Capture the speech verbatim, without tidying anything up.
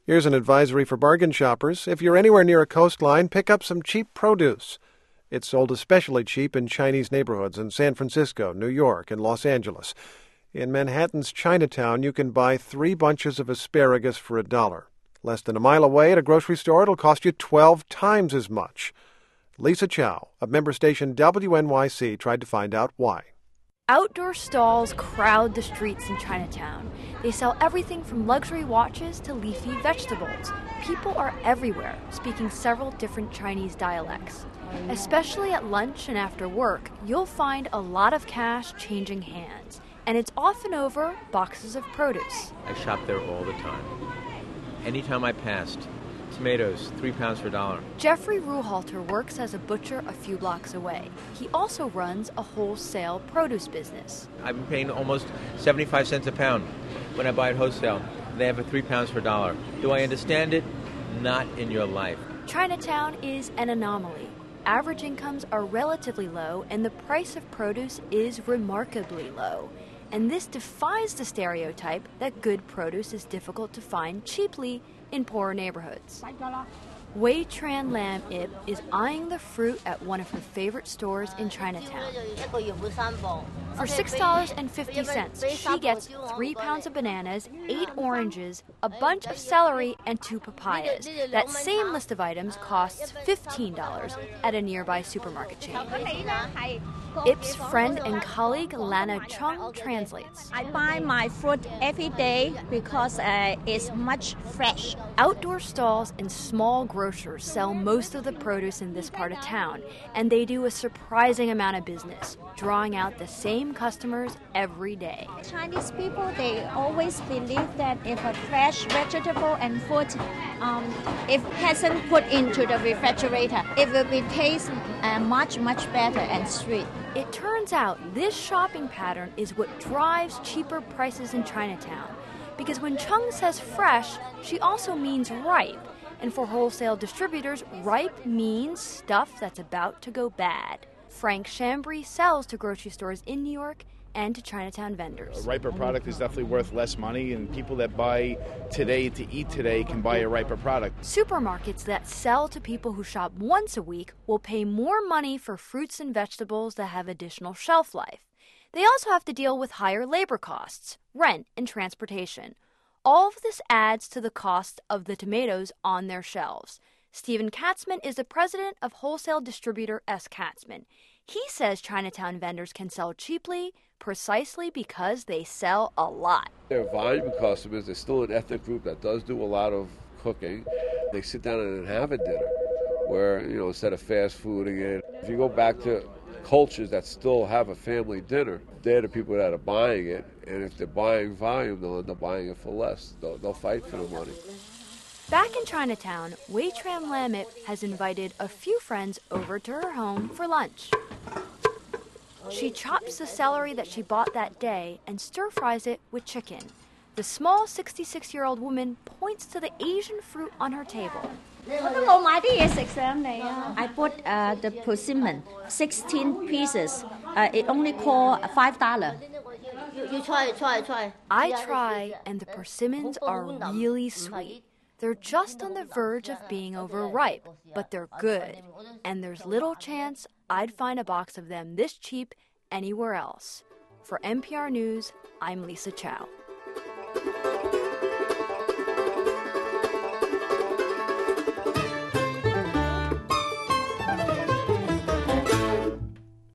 Here's an advisory for bargain shoppers. If you're anywhere near a coastline, pick up some cheap produce. It's sold especially cheap in Chinese neighborhoods in San Francisco, New York, and Los Angeles. In Manhattan's Chinatown, you can buy three bunches of asparagus for a dollar. Less than a mile away at a grocery store, it'll cost you twelve times as much. Lisa Chow of member station W N Y C tried to find out why. Outdoor stalls crowd the streets in Chinatown. They sell everything from luxury watches to leafy vegetables. People are everywhere, speaking several different Chinese dialects. Especially at lunch and after work, you'll find a lot of cash changing hands. And it's often over boxes of produce. I shop there all the time. Anytime I passed, tomatoes, three pounds for a dollar. Jeffrey Ruhalter works as a butcher a few blocks away. He also runs a wholesale produce business. I've been paying almost seventy-five cents a pound when I buy it wholesale. They have a three pounds for a dollar. Do I understand it? Not in your life. Chinatown is an anomaly. Average incomes are relatively low, and the price of produce is remarkably low. And this defies the stereotype that good produce is difficult to find cheaply in poorer neighborhoods. Wei Tran Lam Ip is eyeing the fruit at one of her favorite stores in Chinatown. For six dollars and fifty cents, she gets three pounds of bananas, eight oranges, a bunch of celery, and two papayas. That same list of items costs fifteen dollars at a nearby supermarket chain. Ip's friend and colleague Lana Chung translates. I buy my fruit every day because uh, it's much fresh. Outdoor stalls and small grocers sell most of the produce in this part of town, and they do a surprising amount of business, drawing out the same customers every day. Chinese people, they always believe that if a fresh vegetable and fruit, um, if hasn't put into the refrigerator, it will be taste uh, much, much better and sweet. It turns out this shopping pattern is what drives cheaper prices in Chinatown. Because when Chung says fresh, she also means ripe. And for wholesale distributors, ripe means stuff that's about to go bad. Frank Chambry sells to grocery stores in New York and to Chinatown vendors. A riper product is definitely worth less money, and people that buy today to eat today can buy a riper product. Supermarkets that sell to people who shop once a week will pay more money for fruits and vegetables that have additional shelf life. They also have to deal with higher labor costs, rent, and transportation. All of this adds to the cost of the tomatoes on their shelves. Stephen Katzman is the president of wholesale distributor S. Katzman. He says Chinatown vendors can sell cheaply precisely because they sell a lot. They're volume customers. They're still an ethnic group that does do a lot of cooking. They sit down and have a dinner where, you know, instead of fast fooding it. If you go back to cultures that still have a family dinner, they're the people that are buying it. And if they're buying volume, they'll end up buying it for less. They'll, they'll fight for the money. Back in Chinatown, Wei Tran Lam Ip has invited a few friends over to her home for lunch. She chops the celery that she bought that day and stir-fries it with chicken. The small sixty-six-year-old woman points to the Asian fruit on her table. I bought uh, the persimmon, sixteen pieces. Uh, it only cost five dollars. You try, try, try. I try, and the persimmons are really sweet. They're just on the verge of being overripe, but they're good. And there's little chance I'd find a box of them this cheap anywhere else. For N P R News, I'm Lisa Chow.